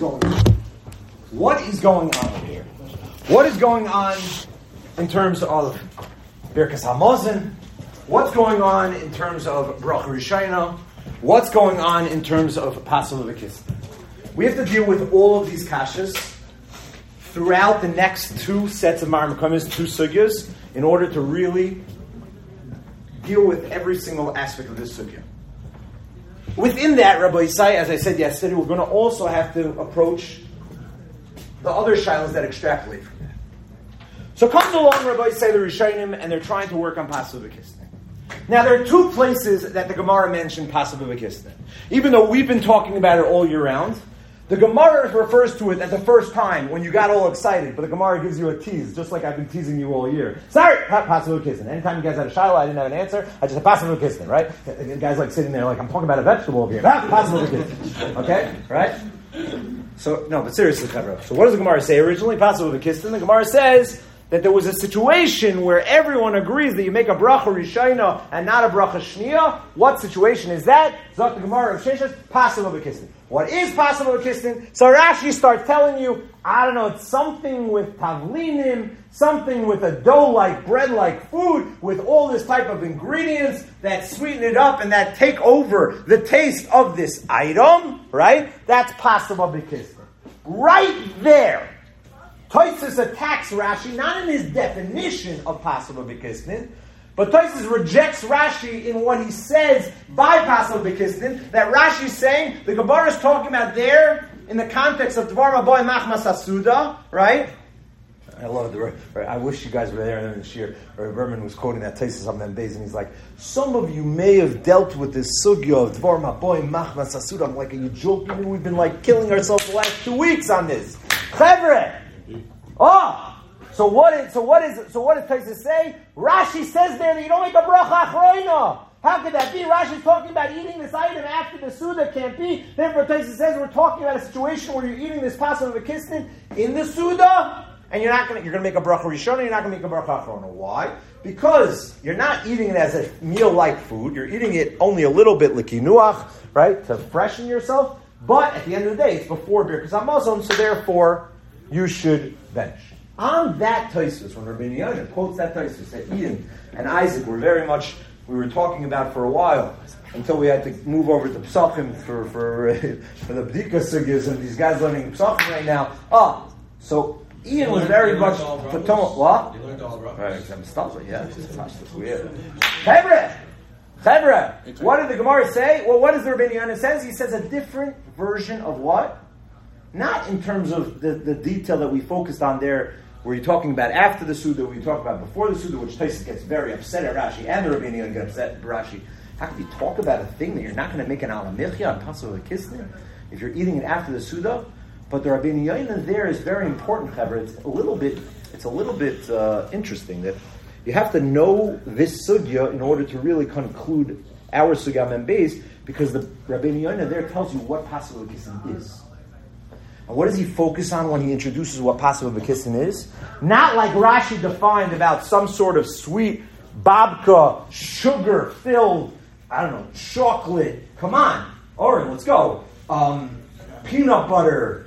going on? What is going on over here? What is going on in terms of Birkas Hamazon? What's going on in terms of Bracha Rishayna? What's going on in terms of Pasal V'Kislev? We have to deal with all of these kashas throughout the next two sets of Mar Mekamis, two sugyas, in order to really deal with every single aspect of this sugya. Within that, Rabbi Isai, as I said yesterday, we're going to also have to approach the other shilas that extrapolate from that. So comes along Rabbi Isai the Rishonim, and they're trying to work on Pasal V'Kislev. Now, there are two places that the Gemara mentioned Pasal V'Kislev. Even though we've been talking about it all year round, the Gemara refers to it at the first time when you got all excited, but the Gemara gives you a tease, just like I've been teasing you all year. Sorry, Pasal V'Kislev. Anytime you guys had a shilah, I didn't have an answer, I just had Pasal V'Kislev, right? The guy's like sitting there like, I'm talking about a vegetable over here. Pasal V'Kislev. Okay? Right? So, no, but seriously, Chavra. So what does the Gemara say originally? Pasal V'Kislev. The Gemara says that there was a situation where everyone agrees that you make a bracha rishayna and not a bracha shniya. What situation is that? Zok the Gemara of Sheshes, Pasal V'Kislev. What is Pasal V'Kislev? So Rashi starts telling you, I don't know, it's something with tavlinim, something with a dough-like, bread-like food, with all this type of ingredients that sweeten it up and that take over the taste of this item, right? That's Pasal V'Kislev. Right there. Tosfos attacks Rashi, not in his definition of Pasal V'Kislev, but Tosfos rejects Rashi in what he says by Pasal V'Kislev, that Rashi is saying, the Gemara is talking about there, in the context of Dvar Maboy Machmas Asuda, right? I love it. I wish you guys were there in the shir. Berman was quoting that Tosfos on them days, and he's like, some of you may have dealt with this sugya of Dvar Maboy Machmas Asuda. I'm like, are you joking? We've been like killing ourselves the last 2 weeks on this. Chevre! Oh, so what does Tosfos say? Rashi says there that you don't make a bracha achroina. How could that be? Rashi's talking about eating this item after the Suda. Can't be. Therefore, Tosfos says we're talking about a situation where you're eating this Pasal V'Kislev in the Suda, and you're going to make a bracha rishona. You're not going to make a bracha achrona. Why? Because you're not eating it as a meal-like food. You're eating it only a little bit l'kinuach, right, to freshen yourself. But at the end of the day, it's before Birkas Hamazon, so therefore you should bench. On that Tosfos, when Rabbeinu Yonah quotes that Tosfos, that Ian and Isaac were very much, we were talking about for a while, until we had to move over to Psachim for the Bdika Sugyas, and these guys learning Psachim right now. So Ian was very much... What? You learned all the right, I'm stumbling, yeah. It's weird. Chevra! What did the Gemara say? Well, what does the Rabbeinu Yonah says? He says a different version of what? Not in terms of the detail that we focused on there, where you're talking about after the Suda, where you talk about before the Suda, which Tosfos gets very upset at Rashi, and the Rabbeinu Yonah get upset at Rashi. How can you talk about a thing that you're not going to make an alamichya on Pasal V'Kislev if you're eating it after the Suda? But the Rabbeinu Yonah there is very important, Chaver. It's a little bit interesting that you have to know this sugya in order to really conclude our sugya Membeis, because the Rabbeinu Yonah there tells you what Pasal V'Kislev is. And what does he focus on when he introduces what Pasal V'Kislev is? Not like Rashi defined about some sort of sweet babka, sugar-filled, chocolate. Come on. Oren, let's go. Peanut butter,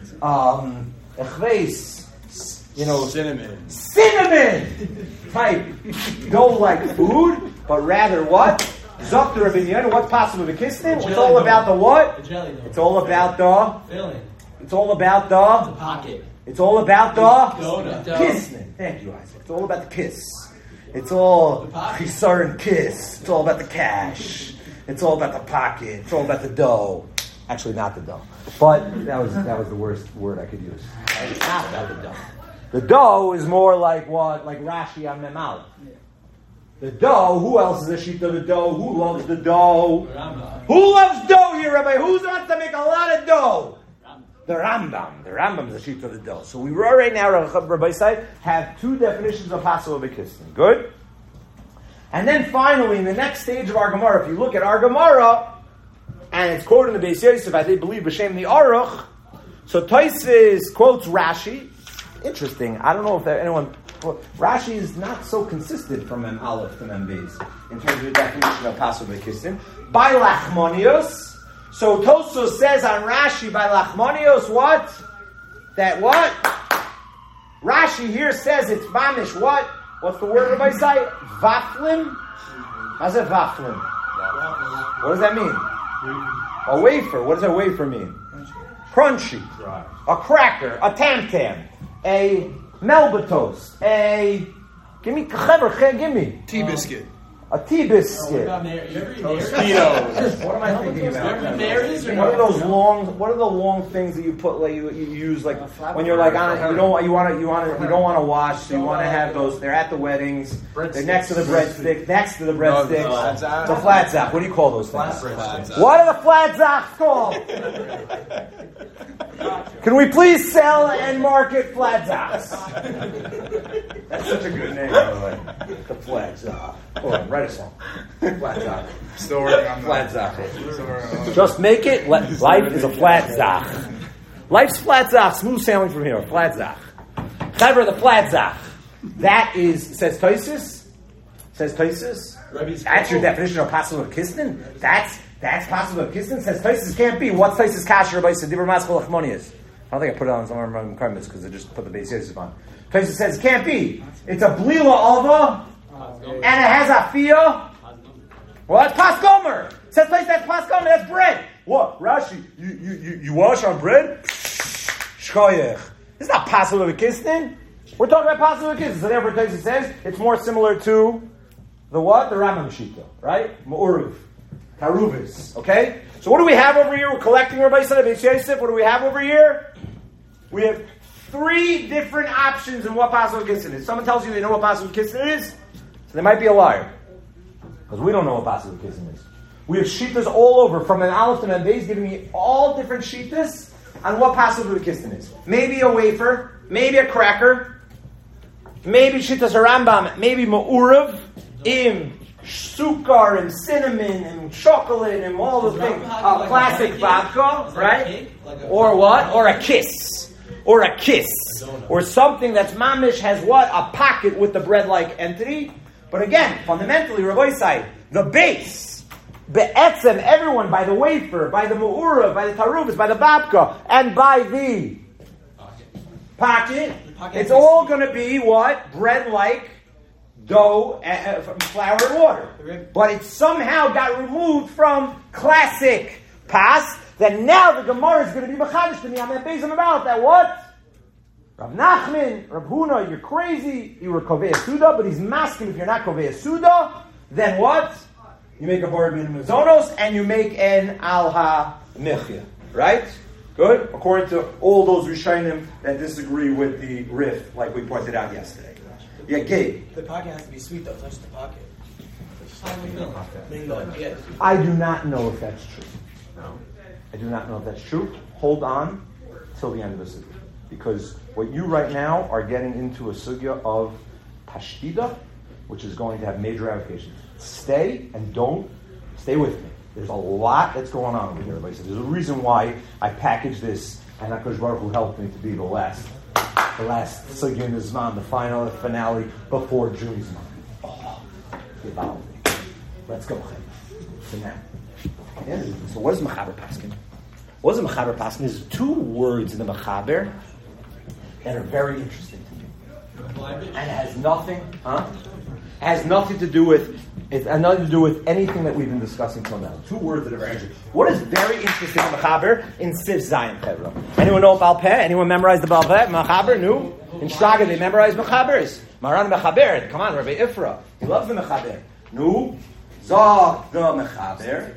cinnamon type dough-like food, but rather what? Zok the Rabbeinu Yonah, what's Pasal V'Kislev? It's all about the what? It's all about the filling. It's all about the pocket. It's all about the kissing. Thank you, Isaac. It's all about the kiss. It's all chisar and kiss. It's all about the cash. It's all about the pocket. It's all about the dough. Actually, not the dough. But that was the worst word I could use. It's not about the dough. The dough is more like what? Like Rashi on Mem Aleph. The dough, who else is a sheet of the dough? Who loves the dough? Who loves dough here, Rabbi? Who wants to make a lot of dough? The Rambam. The Rambam is a sheet of the dough. So we right now, Rabbi Isai, have two definitions of Pasal V'Kislev. Good? And then finally, in the next stage of our Gemara, if you look at our Gemara, and it's quoted in the Beis Yosef, I believe, B'Shem the Aruch, so Tosfos quotes Rashi. Interesting. I don't know if anyone... Rashi is not so consistent from Mem Aleph to Mem Beis in terms of the definition of Pasal V'Kislev. By Lachmonios, So Tosfos says on Rashi by Lachmanios, what? That what? Rashi here says it's mamish what? What's the word everybody say? Vaflim? How's it vaflim? What does that mean? A wafer. What does a wafer mean? Crunchy. A cracker. A tam-tam. A melba toast. Give me. Tea biscuit. A tea biscuit. What am I thinking about? What are the long things that you put? Like you use like when you're like on it, you don't want to wash, so you want to have those. They're at the weddings. They're next to the breadstick. The flat zach. What do you call those things? What are the flat zachs called? Can we please sell and market flat zachs? That's such a good name, by the way. The flat zach. Hold on, write a song. Flat zach. Still working on flat zach. Just make it. Life is a flat zach. Life's flat zach. Smooth sailing from here. Flat zach. Chaver, the flat zach. That is, says Tosfos. That's your definition of possible kisnin. That's possible kisnin. Says Tosfos can't be. What's Tosfos kasher by Sedibur Maskal Lachmanias? I don't think I put it on some of my comments because I just put the base Yosef on. Tosfos says it can't be. It's a blila ova, and it has a fia. What? Pasgomer. Says Tosfos that's pasgomer. That's bread. What? Rashi, you wash on bread? Shkoyech. It's not possible of a kisnin. We're talking about possible of a kisnin. So therefore Tosfos says it's more similar to the what? The Rambam Shita, right? Ma'uruv. Taruvis. Okay? So what do we have over here? We're collecting everybody said Beis Yosef. What do we have over here? We have 3 different options in what possible kissin is. Someone tells you they know what possible kissin is, so they might be a liar. Because we don't know what possible kissin is. We have shitas all over, from an aleph to an beis, giving me all different shitas on what possible kissin is. Maybe a wafer, maybe a cracker, maybe shitas a Rambam, maybe ma'urav, im sukar and cinnamon and chocolate and all the things. Classic vodka, right? Or what? Or a kiss. Or a kiss. Or something that's mamish has what? A pocket with the bread-like entity. But again, fundamentally, Rabbi Say, the base, be'etzem, everyone, by the wafer, by the mu'ura, by the taruvas, by the babka, and by the pocket, it's all going to be what? Bread-like dough, flour and water. But it somehow got removed from classic pas, that now the Gemara is going to be machadish to me. I'm going to base them about that. What? Rav Nachman, Rav Huna, you're crazy. You were kovei suda, but he's masking. If you're not kovei suda, then what? You make a bar min mazonos and you make an alha milchia. Right? Good? According to all those Rishonim that disagree with the Rif, like we pointed out yesterday. Yeah, Gabe. The pocket has to be sweet, though. Touch the pocket. I do not know if that's true. No. I do not know if that's true. Hold on till the end of the sugya. Because what you right now are getting into a sugya of pashtida, which is going to have major ramifications. Stay and don't stay with me. There's a lot that's going on over here. Everybody says there's a reason why I packaged this, and HaKadosh Baruch Hu helped me to be the last sugya in the Zman, the finale before June Zman. Oh, Yival. Let's go. So now. Yeah, so what is Mechaber Paskin? What is a Mechaber Paskin? There's 2 words in the Mechaber that are very interesting to me. And it has nothing, It has nothing to do with anything that we've been discussing till now. 2 words that are very interesting. What is very interesting in Mechaber in Siv Zayin Pedro? Anyone know Baal Peh? Anyone memorize the Baal Peh? Mechaber? No? In Shraga they memorize Mechabers. Maran Mechaber. Come on, Rabbi Ifra. He loves the Mechaber. No? Zog the Mechaber.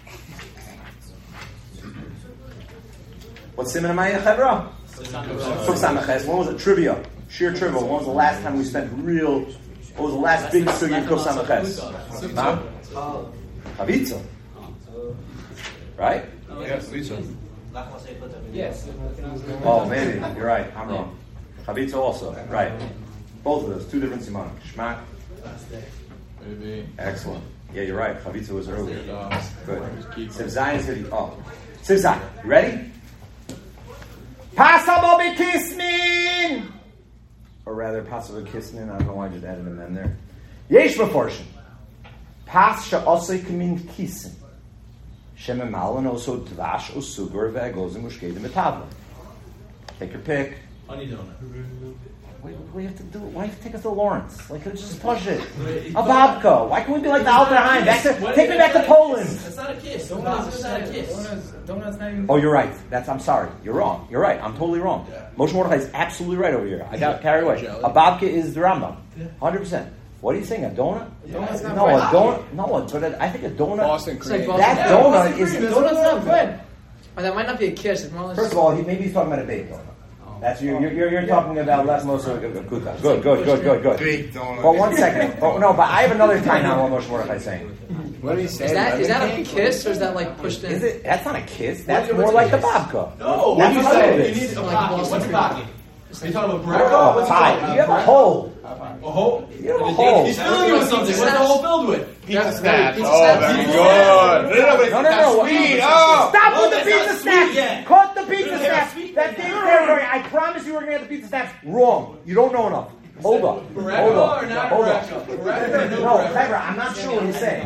What's Siman Amayah Chevra? When was it? Trivia. Sheer trivia. When was the last time we spent what was the last big sugi in Kuf Samaches? Chavitza. Right? Yes, Chavitza. Yes. Oh, maybe. You're right. I'm wrong. Chavitza also. Right. Both of those. 2 different siman. Shmak. Maybe. Excellent. Yeah, you're right. Chavitza was earlier. Good. Siv Zayin is hitting. Oh. Siv Zayin. You ready? Pasabo b'kismin! Or rather, pasabo b'kismin. I don't know why I just added an M there. Yesh b'forshim. Pas she'osei k'min kisin. Shememalan also dvash or sugar ve'egozim ushkedim etavla. Take your pick. Honey donut. Wait, what do we have to do? Why do you have to take us to Lawrence? Like, let's just push it. A babka. Why can't we be like the Albert Heijn? Take me back to Poland. It's not a kiss. Donuts is not a kiss. Donuts not even. Oh, you're right. I'm sorry. You're wrong. You're right. I'm totally wrong. Moshe Mordechai is absolutely right over here. I got carried away. A babka is the Rambam. 100%. What are you saying? A donut? Donut's not No, bread. a donut. No, but I think a donut. Boston It's like cream. Boston That cream. donut is. Donut's not bread. Or that might not be a kiss. It's more like First of all, maybe he's talking about a baked donut. That's you're talking about less most of good. Good. Big donut. But 1 second. Oh, no, but I have another time now. What Moshe Mordechai is saying? What did he say? Is that a kiss or is that like pushed in? Is it? That's not a kiss. That's more like the babka. No, That's what what you it say? is. You need a Like pocket. Boston What's a cream. pocket? Are you talking about bread? Oh, What's a pie. pocket? You have a hole. A hole? You have a hole. He's filling you with something. What's the hole filled with? Pizza snaps. Pizza Oh, snaps. very good. No. Sweet. Oh. Stop No, with the that's pizza not snaps. sweet yet. Cut the pizza They're snaps. sweet. That's Dave's territory. I promise you we're going to have the pizza snaps. Wrong. You don't know enough. Hold up. Baracca or not Baracca? Baracca or no No, Baracca? Clever, I'm not sure what he's saying.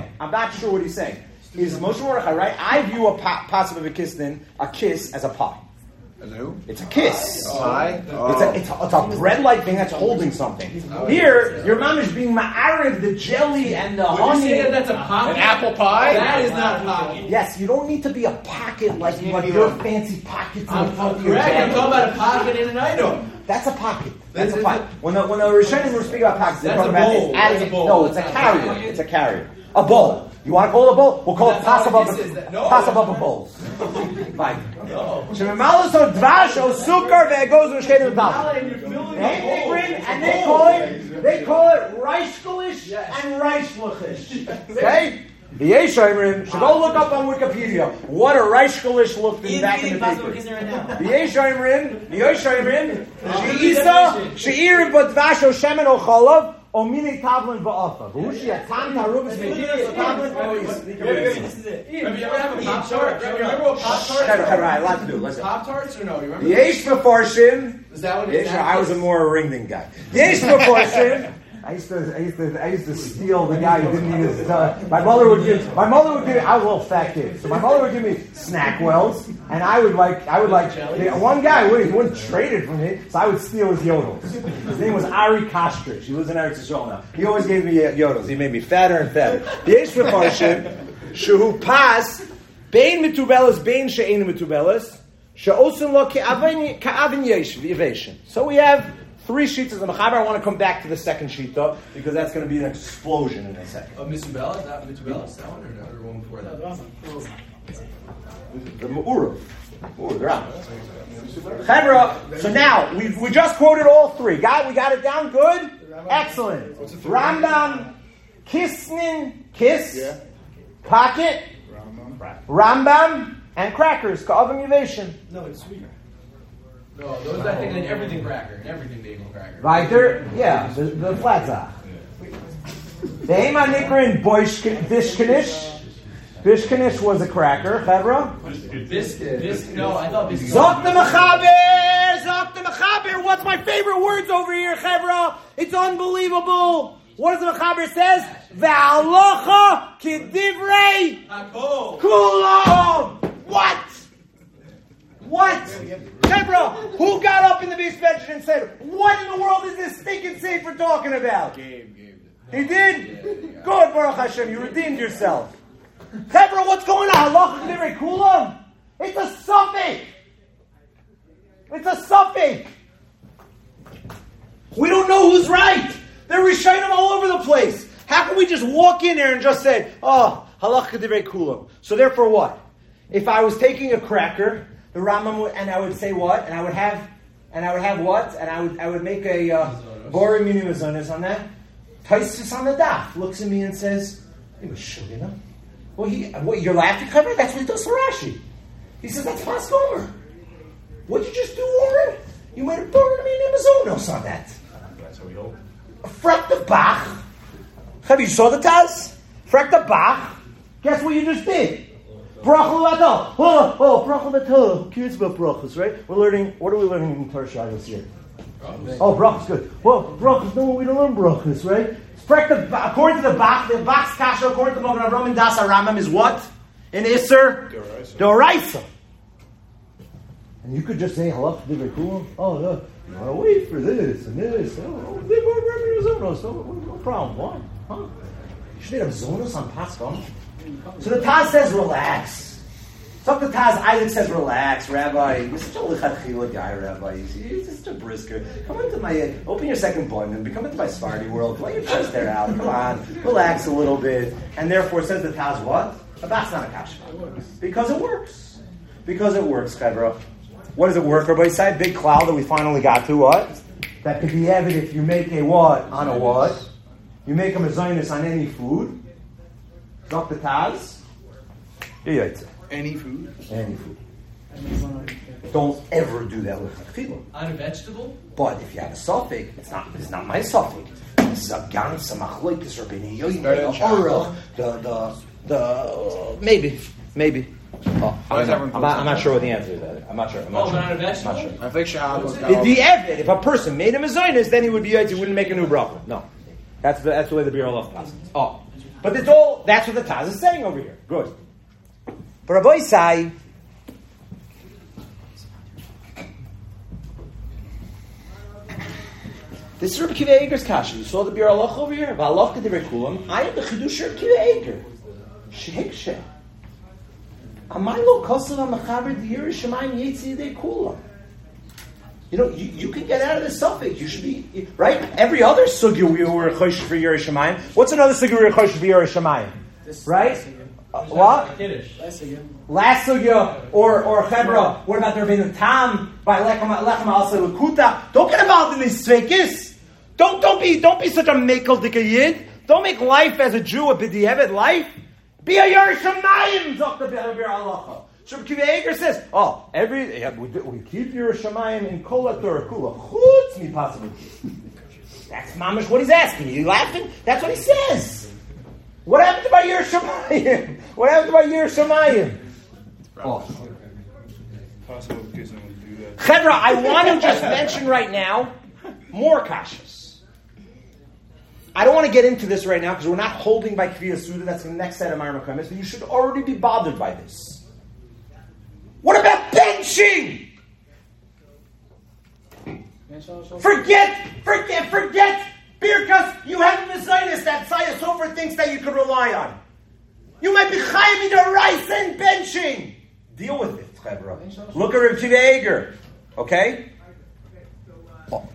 Is Moshe Mordechai right? I view a possible of a kiss as a pie. As who? It's a kiss. Pie? It's a bread-like thing that's holding something. Here, your mom is being ma'ariv, the jelly and the Would you honey. say that that's a pocket? An apple pie? That is not a pocket. Yes, you don't need to be a pocket like your fancy pockets. I'm correct. I'm talking about a pocket in an item. That's a pocket. That's a pocket. When the Rishonim were speaking about pockets, they're That's talking a about bowl. it's adding. That's a bowl. No, it's a That's not a carrier. pocket. It's a carrier. A bowl. You want to call it a bowl? We'll call it That's not what pasababa. this is. No. Pasababa bowls. Fine. No. Shememalos or dvash or sukar ve'egos u'shkedim v'dal. And you're filling the hole. And they call it reichkulish and reichluchish. Okay? The Yeshayimrim should go look up on Wikipedia what a reichkulish looked in back in the paper. The Yeshayimrim, she'ir b'dvash o shemen o cholav o mini tavlin ba'afa. V'hushi atam tarubis medinas tavlin. This is it. Remember, you ever have a Pop-Tart? Remember what Pop-Tarts are? Right, a lot to do. Listen. Pop-Tarts or no? You remember? Yesh Mefarshim. Is that what it is? I was a more ringding guy. Yesh Mefarshim. I used to steal the guy who didn't eat his. My mother would give. I was a little fat kid, so my mother would give me Snackwells, and I would like. One guy wouldn't trade it from me, so I would steal his yodels. His name was Ari Kostrich. He lives in Eretz Yisrael now. He always gave me yodels. He made me fatter and fatter. Yesh Mefarshim, shehu pas bein mitubelas bein she'ein mitubelas she'osin lo ka'avin yesh v'yivation. So we have 3 sheets of the Mechaber. I want to come back to the second sheet though, because that's going to be an explosion in a second. Mitsubela? Is that Mitsubela? That one or one before that? The Me'urav. Chevra. So now we just quoted all 3. We got it down. Good. Excellent. Rambam, Kisnin, kiss, pocket, Rambam, and crackers. Ka'avim yivation. No, it's sweeter. No, those I think an everything cracker, an everything bagel cracker. Weiter, yeah, the flat zach. The Ema Nikrin Bishkanish. Bishkanish was a cracker, Chevra. No, I thought biscuit. Zok the Mechaber. What's my favorite words over here, Chevra? It's unbelievable. What does the Mechaber says? Ve'alocha k'divrei kulam. What? Chevra, who got up in the base bench and said, what in the world is this stinking sefer talking about? Gabe. He did? Good, Baruch Hashem, you redeemed yourself. Chevra, what's going on? Halacha k'divrei kulam? It's a suffix. We don't know who's right. They're Rishonim all over the place. How can we just walk in there and just say, oh, halacha k'divrei kulam? So therefore what? If I was taking a cracker, the Rambam would, and I would say what? And I would have what? And I would make a Bori Mini Mazonis on that. Taisus on the daf looks at me and says, "He was shugina." Well, you're laughing, cover? That's what he does to Rashi. He says that's Passover. What'd you just do, Warren? You made a Bori Mini Mazonos on that. That's how we hope. Frek the Bach. Have you saw the Taz? Frek the Bach. Guess what you just did? Brachal Vatal. Oh, Brachal Vatal. Curious about brachas, right? What are we learning in Torah this year? Oh, brachas, good. Well, brachas, no, we don't learn brachas, right? According to the Bach's Kasha, according to Magen Avraham and Das Aramam, is what? in Isser D'oraisa. D'oraisa. And you could just say halach divrei. Oh, look, you want to wait for this and this. Oh, they go Rabbi Zonos. No problem. What? Huh? You should have Zonos on Pascha. So the Taz says relax. So the Taz, Isaac says relax, Rabbi. You're such a lichatchila guy, Rabbi. You're such a brisker. Come into my, open your second button and come into my Sephardi world. Let your chest there out. Come on, relax a little bit. And therefore, says the Taz, what? But that's not a kasha. Because it works. Because it works, Chevra. What does it work, Rabbi Say? Big cloud that we finally got to, what? That could be evident if you make a what? On a what? You make a mezainis on any food. Drop the Taz. Any food? Any food. Don't ever do that with chakila. On a vegetable? But if you have a suffix, it's not my suffix. This is a gans, a machloikis, or b'nei yoyim, the maybe. Oh, I'm not sure what the answer is. I'm not sure. But on a vegetable? I think Shahab was The Evid, if a person made a mezainis, then he would be he wouldn't make a new bracha. No, that's the way the Bir Allah passes. Oh, but it's all. That's what the Taz is saying over here. Good. But Rabbi Say, this is Rabbi Kiva Eger's kasha. You saw the Bir Allah over here. V'alach k'divrei kulam. I am the chidush Rabbi Kiva Eger. Sheikh. Amaylo kosav ha'machaber d'yir shemayim yetzi yedei kulam. You know, you can get out of the suffix. You should be right. Every other sugya we were chosh for Yer Shemayim. What's another sugya we were chosh for Yer Shemayim? Right? What? Last sugya or chevra. What about the Rebbeinu Tam by lechem alsa lukuta? Don't get involved in these sveikis. Don't be such a mekel dikayid. Don't make life as a Jew a b'di'evet life. Be a Yer Shemayim. Dr. Bir Halacha. So Kiva Eger says, we keep Yer Shemayim in Kol HaTorah Kula. Chutz mi possibly. That's mamish what he's asking. You laughing? That's what he says. What happened to my Yer Shemayim? What happened to my Yer Shemayim? Possible because I would do that. Chedra, I want to just mention right now more kashas. I don't want to get into this right now because we're not holding by Kriya Suda. That's the next set of Myra Makamis. But you should already be bothered by this. What about benching? Forget Birkas, you have a mezainis that Saya Sofer thinks that you could rely on. You might be chayim the rice and benching. Deal with it, Chevra. Look at Rav Kiva Eger. Okay? Oh.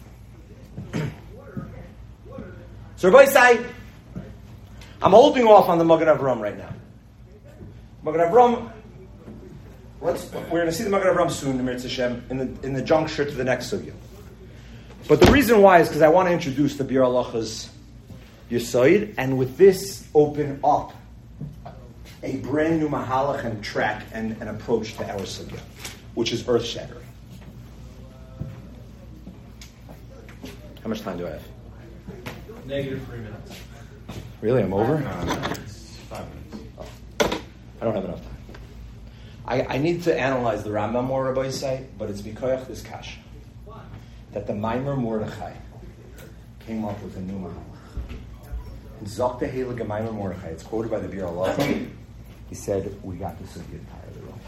So Rabbi Say, I'm holding off on the Magen Avraham right now. Magen Avraham, we're going to see the Magen Avraham soon, the Mirz Hashem, in the juncture to the next sugya. But the reason why is because I want to introduce the Bir Halacha's Yesod, and with this open up a brand new mahalach and track and an approach to our sugya, which is earth-shattering. How much time do I have? Negative 3 minutes. Really? I'm over? 5 minutes. Oh. I don't have enough time. I need to analyze the Rambam more, Rabbi Say, but it's because this kasha that the Maimer Mordechai came up with a new mahalach. In Zokta Heilige Maimer Mordechai, it's quoted by the Bir Allah. He said, "We got this sugya entirely wrong.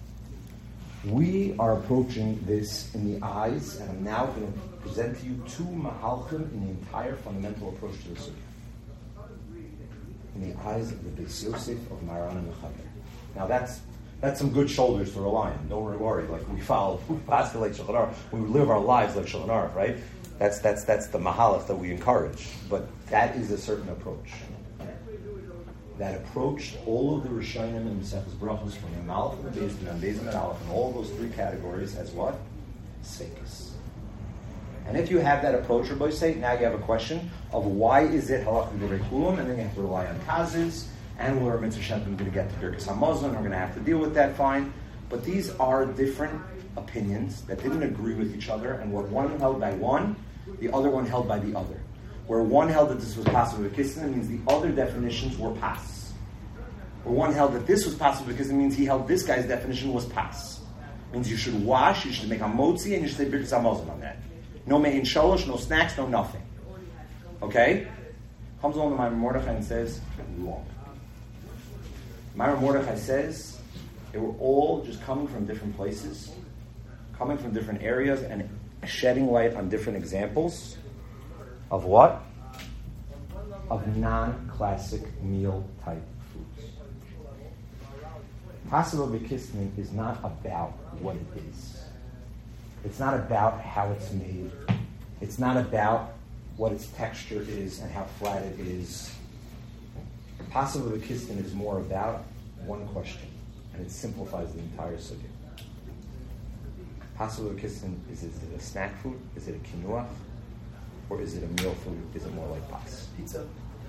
We are approaching this in the eyes, and I'm now going to present to you two mahalchim in the entire fundamental approach to the sugya. In the eyes of the Beis Yosef of Maran and Mechaber. Now that's some good shoulders to rely on. Don't worry. Like we pass like Shulchan Aruch, we live our lives like Shulchan Aruch, right? That's the mahalach that we encourage. But that is a certain approach. That approach, all of the Rishonim and Mesechus Brachos from the Amalek and the Beis and Beis and Aleph, and all those three categories as what? Seikos. And if you have that approach, Rabbi Say, now you have a question of why is it halach v'divrei kulam, and then you have to rely on Tazis, and we're Mitzvah Shem going to get to Birkas HaMazon, we're going to have to deal with that, fine. But these are different opinions that didn't agree with each other, and what one held by one, the other one held by the other. Where one held that this was possible with Kissin, means the other definitions were pas. Where one held that this was possible because it means he held this guy's definition was pas. Means you should wash, you should make a motzi, and you should say Birkas HaMazon on that. No mein shalosh, no snacks, no nothing. Okay? Comes along the Maimer Mordechai and says, wrong. Myra Mordechai says they were all just coming from different places, coming from different areas, and shedding light on different examples of what? Of non-classic meal-type foods. Possible Bekisnin is not about what it is. It's not about how it's made. It's not about what its texture is and how flat it is. Possible Bekisnin is more about one question, and it simplifies the entire subject. Possible Bekisnin is it a snack food? Is it a kinuach? Or is it a meal food? Is it more like pas? Pizza.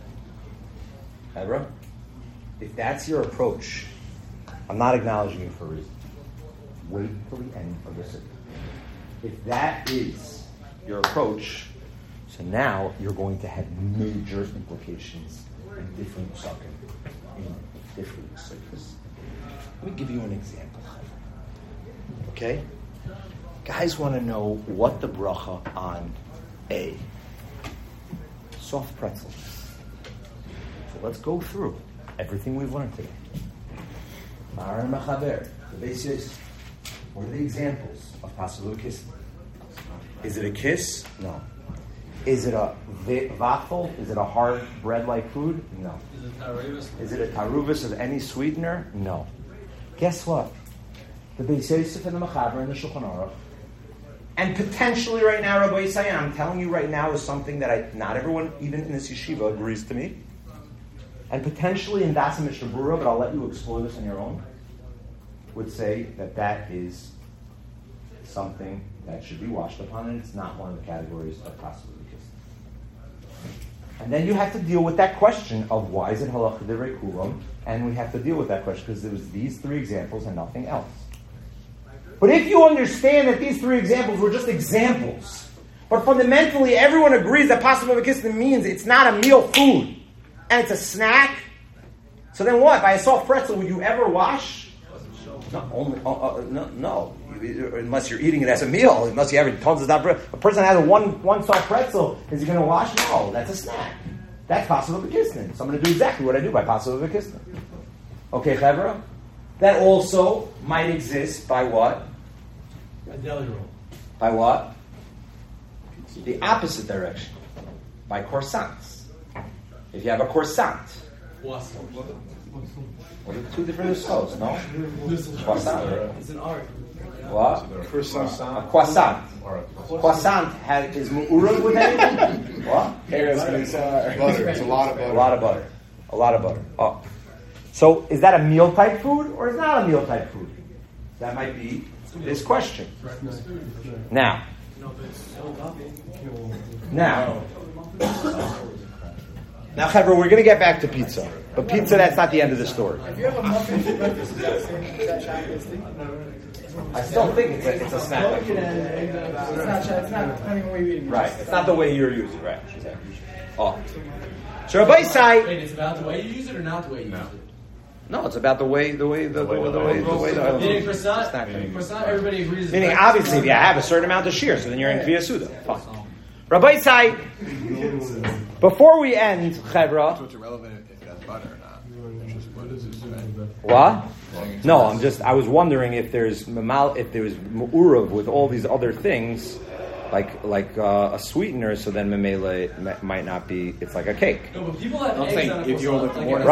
Ebra? If that's your approach, I'm not acknowledging you for a reason. Wait till the end of the subject. If that is your approach, so now you're going to have major implications in different psukim, in different surfaces. Let me give you an example. Okay? Guys want to know what the bracha on a soft pretzel is. So let's go through everything we've learned today. Ma'aran Mechaber, the basis. What are the examples of possible kiss? Is it a kiss? No. Is it a waffle? Is it a hard bread-like food? No. Is it a taruvus of any sweetener? No. Guess what? The Beis Yosef and the Mechaber and the Shulchan Aruch, and potentially right now, Rabbi Yisrael, I'm telling you right now, is something that not everyone, even in this yeshiva, agrees to me. And potentially in Das Mishnah Berurah, but I'll let you explore this on your own, would say that that is something that should be washed upon, and it's not one of the categories of possible kiss. And then you have to deal with that question of why is it halacha divrei kulam, and we have to deal with that question because there was these three examples and nothing else. But if you understand that these three examples were just examples, but fundamentally everyone agrees that possible kisnin means it's not a meal food and it's a snack, so then what? By a soft pretzel, would you ever wash? No. Unless you're eating it as a meal, unless you have tons of that bread. A person has one soft pretzel, is he going to wash? No, that's a snack. That's possible kisnin. So I'm going to do exactly what I do by possible kisnin. Okay, Chevra? That also might exist by what? A deli roll. By what? The opposite direction. By croissants. If you have a croissant. What are the two different schools, no? Croissant. It's an art. What? A croissant. Croissant is mu'urah with anything? What? Butter. It's a lot of butter. A lot of butter. Oh. So is that a meal type food or is not a meal type food? That might be this question. Now, Chevra, we're going to get back to pizza. But pizza, that's not the end of the story. If you have a muffin for breakfast, is that chocolate? I still think it's a snack. It's not depending on the way you're eating. Right. It's not the way you're using it. Right. Oh. So Rabbi Sai. Wait, it's about the way you use it or not the way you use it? No, it's about the way. Meaning croissant, everybody agrees. Meaning, obviously, if you have a certain amount of shear, so then you're in Kviyas Suda. Fine. Rabbi Sai. Before we end, Chevra. So it's irrelevant if it has butter or not. Just what is it? What? No, I was wondering if there's mu'urav with all these other things, like a sweetener. So then memele might not be. It's like a cake. No, but people have eggs on a croissant.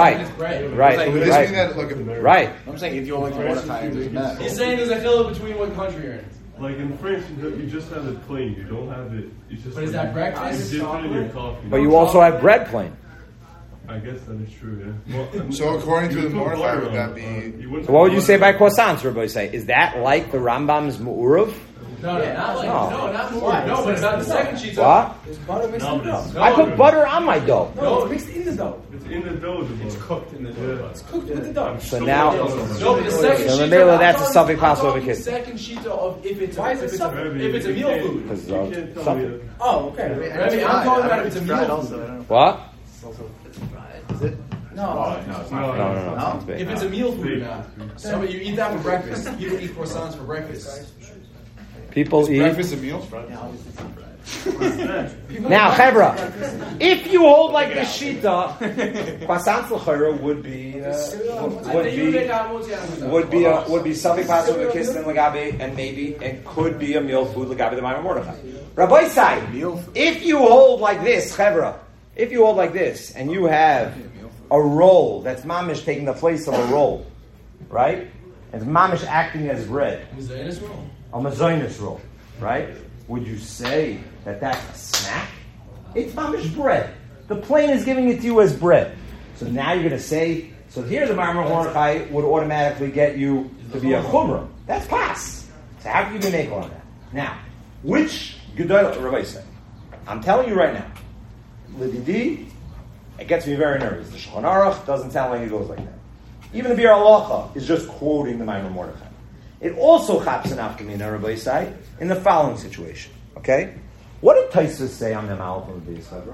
Right. I'm saying if you only can Mordechai, it doesn't matter. He's saying there's a filler between what country you're in. Like in French, you just have it plain. You don't have it. It's just. But is that breakfast? You dip it in your coffee. But you also have bread plain. I guess that is true. Yeah. Well, So according to the Mordechai, would that be? So what would you say by croissants? Rabbi say, is that like the Rambam's mu'urav? No, not more. No, but about the second sheet. What? There's butter mixed in the dough. I put butter on my dough. No, it's mixed in the dough. It's in the dough. It's cooked in the dough. It's cooked with the dough. So now, No, but the second so sheet. that's a something possible of a kid. Second sheet of if it's If a meal food. Because You can't tell me that. Oh, okay. I mean, I'm talking about if it's a meal food. What? No. No. If it's a meal food now, so you eat that for breakfast. People eat croissants for breakfast. People eat. Breakfast and meals, Friday. Now, Chevra, if you hold like the Shita, Kwasant L'chayra would be something possible with Kistin Lagabe, and maybe it could be a meal food Lagabe the Maimon Mordechai. Rabbi Sai, if you hold like this, Chevra, if you hold like this, and you have a roll that's mamish taking the place of a roll, right? And mamish acting as bread, a mazoinus roll, right? Would you say that that's a snack? It's mamish bread. The plane is giving it to you as bread. So now you're going to say, so here's a Maimon Mordechai would automatically get you to be a chumrah. That's pas. So how can you make on that? Now, which Gedol Rabbi said? I'm telling you right now, Lididi, it gets me very nervous. The Shulchan Aruch doesn't sound like it goes like that. Even the Bir Halacha is just quoting the Maimon Mordechai. It also chaps an afkamina, Rabbi Yisai, in the following situation. Okay? What did Taisus say on the Malach of the Yisai?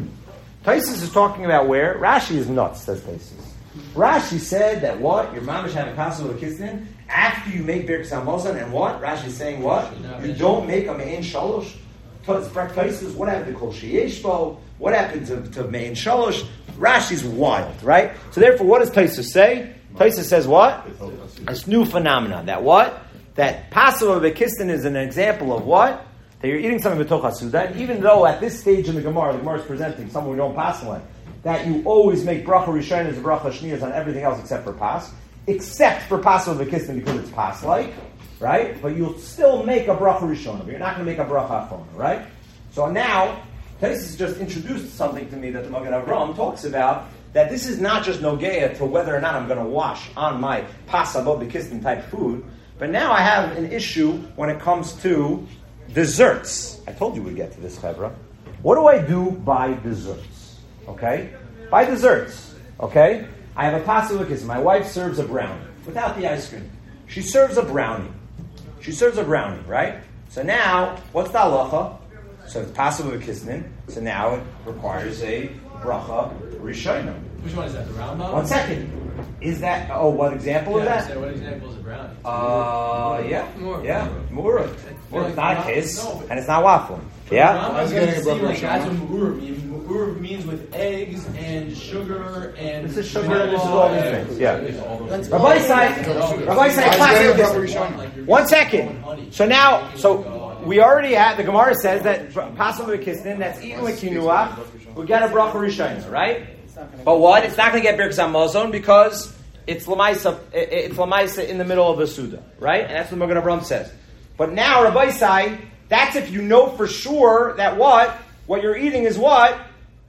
Taisus is talking about where? Rashi is nuts, says Taisus. Rashi said that what? Your mamish having possible with kisnin after you make Birkas Hamazon, and what? Rashi is saying what? You don't make a Mein Shalosh. Taisus, what happened to Kol Sheyeshbo? What happened to Mein Shalosh? Rashi's wild, right? So therefore, what does Taisus say? Taisus says what? This new phenomenon. That what? That Passover Bekistin is an example of what? That you're eating something b'toch hasuda, and even though at this stage in the Gemara is presenting something we don't pass on, that you always make bracha rishon as a bracha shniyas on everything else except for pas, except for Passover Bekistin because it's pas-like, right? But you'll still make a bracha rishon, but you're not going to make a bracha achron, right? So now, Taisus just introduced something to me that the Magen Avraham talks about, that this is not just nogeya to whether or not I'm going to wash on my pasabot bekistin type food, but now I have an issue when it comes to desserts. I told you we'd get to this, Chevra. What do I do by desserts? Okay? By desserts. Okay? I have a pasabot bekistin. My wife serves a brownie without the ice cream. She serves a brownie. Right? So now, what's the halacha? So it's pasabot bekistin. So now it requires a bracha rishona. Which one is that? The round bottle? 1 second. Is that? Oh, what example is that? So what example is a brownie? Murah. It's not a kiss, and it's not waffle. Yeah. I was getting a brother. That's what murah means. Murah means with eggs and sugar and. This is sugar. And this is all these things. Yeah. Rabbi Sai, classic. 1 second. So now, we already had, the Gemara says that Passover Kisnin, that's eaten with kinuach, we get a bracha rishayna, right? But what? It's not going to get Birkas Hamazon because it's lamaisa in the middle of a Suda, right? And that's what Magen Avraham says. But now, Rabbi Sai, that's if you know for sure that what you're eating is what?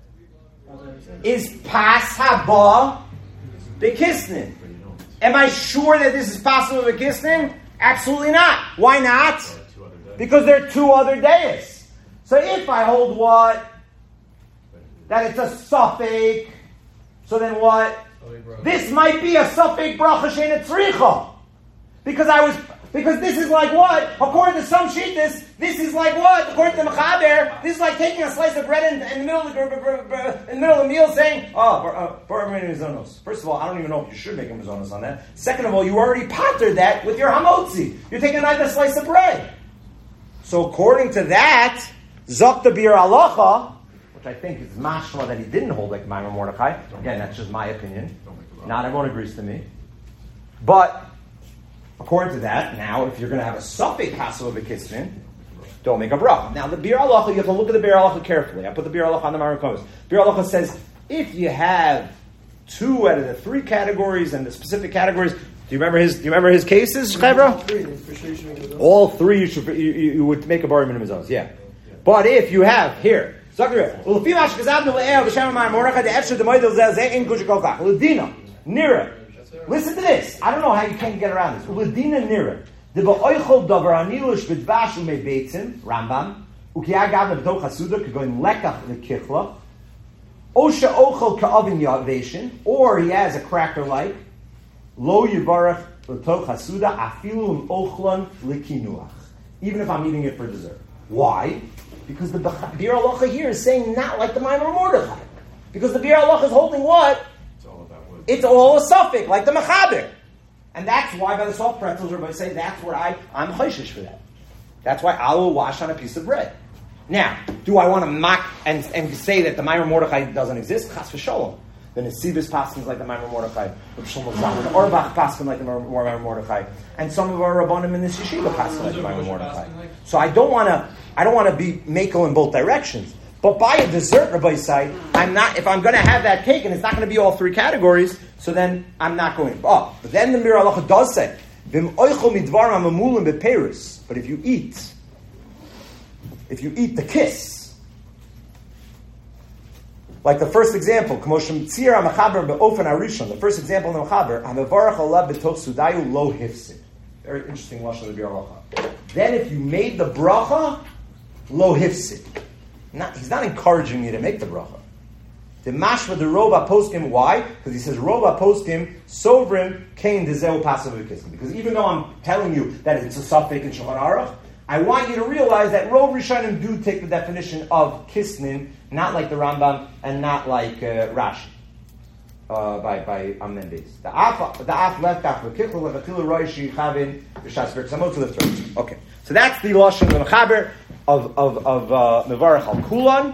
Is pas haba bekisnin. Am I sure that this is Passover bekisnin? Absolutely not. Why not? Because there are 2 other days. So if I hold what? That it's a suffix, so then what? This might be a suffix bracha sheina tzricha. Because this is like what? According to some shittas, this is like what? According to the Mechaber, this is like taking a slice of bread in the middle of the meal saying, first of all, I don't even know if you should make a mizonos on that. Second of all, you already pottered that with your hamotzi. You're taking another slice of bread. So according to that, Zok the Bir Halacha, which I think is mashma that he didn't hold like Maimon Mordechai. Again, that's just my opinion. Not everyone agrees to me. But according to that, now if you're going to have a suffix Passover bekisnin, don't make a bracha. Now the Bir Halacha, you have to look at the Bir Halacha carefully. I put the Bir Halacha on the Maimon Komis. Bir Halacha says if you have 2 out of the 3 categories and the specific categories. Do you remember his cases, Chevra? All 3 you would make a bar minimum zones. Yeah. But if you have here, Nira, listen to this. I don't know how you can't get around this. Ladina Nira. The ba'oichol davar anilush b'dvash u'mebeitzim, Rambam, u'kiyagav b'toch hasuda, k'goin lekach l'kichla, osha ochel ka'avin yaveshin, or he has a cracker like, lo yivarach l'toch hasuda, afilu ochlan l'kinuach. Even if I'm eating it for dessert. Why? Because the Bir Halacha here is saying not like the Maimon Mordechai. Because the Bir Halacha is holding what? It's all a suffix, like the Mechaber. And that's why by the soft pretzels, everybody say that's what I'm chayshish for that. That's why I will wash on a piece of bread. Now, do I want to mock and say that the Maimer Mordechai doesn't exist? Chas v'sholom. The Nesibis paskins like the Maimer Mordechai, the Shlomo Zalman, the Orbach paskin like the Maimer Mordechai, and some of our Rabbanim in this yeshiva paskin like the Maimer Mordechai. So I don't want to be makel in both directions. But by a dessert, Rabbi Say, I'm not. If I'm going to have that cake and it's not going to be all three categories, so then I'm not going. Oh, but then the Mir Halacha does say, "Vim oichol midvar hamamulim beperis." But if you eat the kiss, like the first example, the first example in the Mechaber, lo hifsid. Very interesting lashon of the Bir Halacha. Then if you made the bracha, lo hifsid. He's not encouraging you to make the bracha. The mashma the rova poskim. Why? Because he says rova poskim sovrim kain dezeu pasav v'kiskim. Because even though I'm telling you that it's a suffix in Shulchan Aruch, I want you to realize that Rov Rishonim do take the definition of kisnin, not like the Rambam and not like Rashi by Amendis. The af left after kichul lechatil roishi chavin b'shas v'tzamot to the throat. Okay, so that's the lashon of the mechaber of mevarach al kulan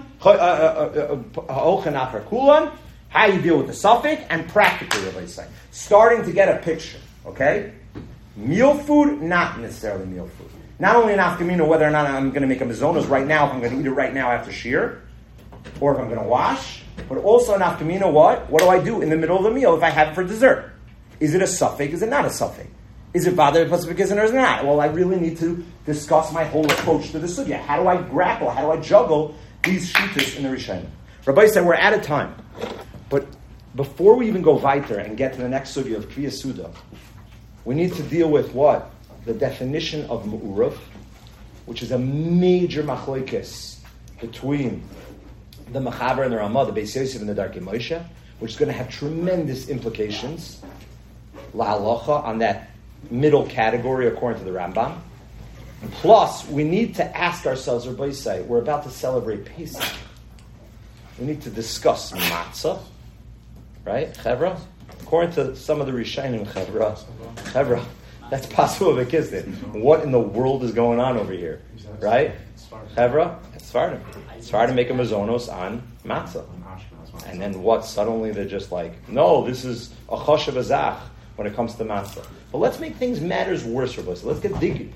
ha'ochan after kulan. How you deal with the suffix and practically, Rabbi say, starting to get a picture. Okay, meal food, not necessarily meal food. Not only an afkamina, whether or not I'm going to make a mizonos right now, if I'm going to eat it right now after shir, or if I'm going to wash, but also an afkamina, what? What do I do in the middle of the meal if I have it for dessert? Is it a suffix? Is it not a suffix? Is it vada pacificizan or is it not? Well, I really need to discuss my whole approach to the sugya. How do I grapple? How do I juggle these shittas in the Rishonim? Rabbi said we're out of time, but before we even go weiter and get to the next sugya of Kriya Suda, we need to deal with what? The definition of Mu'urav, which is a major machlokes between the Mechaber and the Ramah, the Beis Yosef and the Darkei Moshe, which is going to have tremendous implications, la halacha, on that middle category according to the Rambam. And plus, we need to ask ourselves, Rabbi say, we're about to celebrate Pesach. We need to discuss matzah, right, Chevra? According to some of the Rishonim, Chevra, that's possible of a kisnin. What in the world is going on over here? Right? Chevra? It's Sfardim make a mazonos on matzah. And then what? Suddenly they're just like, no, this is a choshev azach when it comes to matzah. But let's make things matters worse, Rabbi. So let's get dig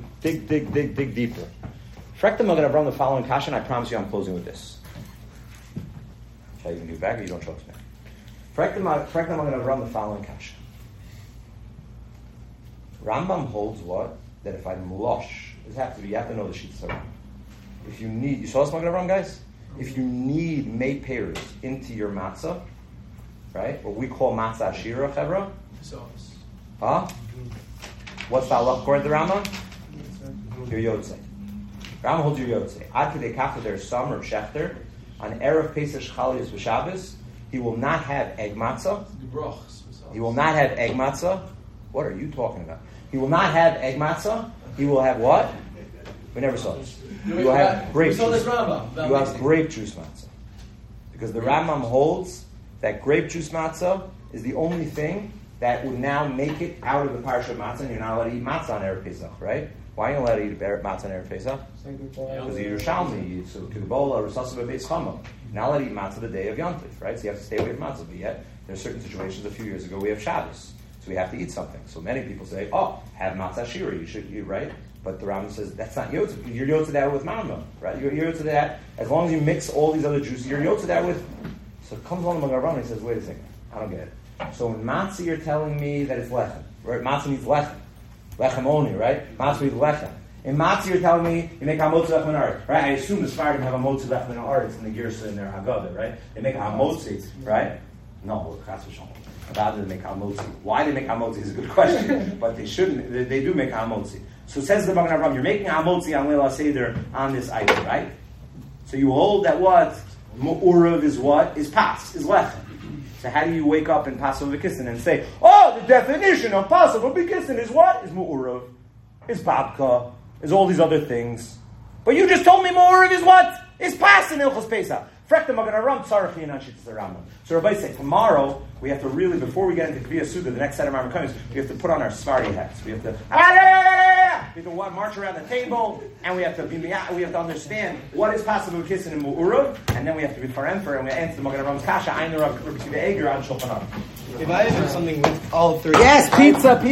deeper. Frektam, I'm going to run the following kasha, and I promise you I'm closing with this. Shall I even give back or you don't trust me? Frektam, I'm going to run the following kasha. Rambam holds what? That if I'm lush, you have to know the sheets of Rambam. If you need, you saw this Magen Avraham, guys? If you need may pears into your matzah, right? What we call matzah ashira, chevra. Huh? What's the halach according to Rambam? Your yotze. Rambam holds your yotze. Ad kedei kach there's some or shechter on erev Pesach Chalias v'Shabbos. He will not have egg matzah. He will not have egg matzah. What are you talking about? He will not have egg matzah. He will have what? We never saw this. You will have grape juice. You have grape juice matzah. Because the Rambam holds that grape juice matzah is the only thing that would now make it out of the parsha of matzah, and you're not allowed to eat matzah on Erev Pesach, right? Why are you allowed to eat matzah on Erev Pesach? Because you're Yerushalmi, so Kibbola, Rusasa Bebeis Chama. You're not allowed to eat matzah the day of Yontif, right? So you have to stay away from matzah. But yet, there are certain situations a few years ago we have Shabbos. So we have to eat something. So many people say, have matzah shira, you should eat, right? But the Rambam says, that's not yotze. You're yotze that with mamma, right? You're yotze that, as long as you mix all these other juices, you're yotze that with... So it comes along the Magen Avraham and he says, wait a second, I don't get it. So in matzah you're telling me that it's lechem, right? Matzah needs lechem. Lechem only, right? Matzah needs lechem. In matzah you're telling me you make hamotzi lechem in art, right? I assume the Sfardim have hamotzi lechem in art. It's in the Girsa in their Haggadah, right? They make hamotzi, right? No, chas v'shalom. About they make hamotzi. Why they make hamotzi is a good question, but they shouldn't. They do make hamotzi. So says the Magen Avraham, you're making hamotzi on Leila Seder on this item, right? So you hold that what mu'urav is what is pas is lechem. So how do you wake up in Passover B'Kissin and say, the definition of Passover B'Kissin is what? Is mu'urav, is babka, is all these other things. But you just told me mu'urav is what? Is pas in Ilchos Pesach. Frekta Magen Avraham tzarech yinan shittas Rambam. So Rabbi said, tomorrow we have to really, before we get into Kriya Suda, the next set of Rambam comes, we have to put on our Sfardi hats. We have to We have to march around the table, and we have to understand what is possible with kissing in Mu'urav, and then we have to be Farenfer, and we answer the Magen Avraham Kasha, Ein Rav Rabbi Akiva Eiger on Shulchan Aruch. If I had done something with all three. Yes, pizza.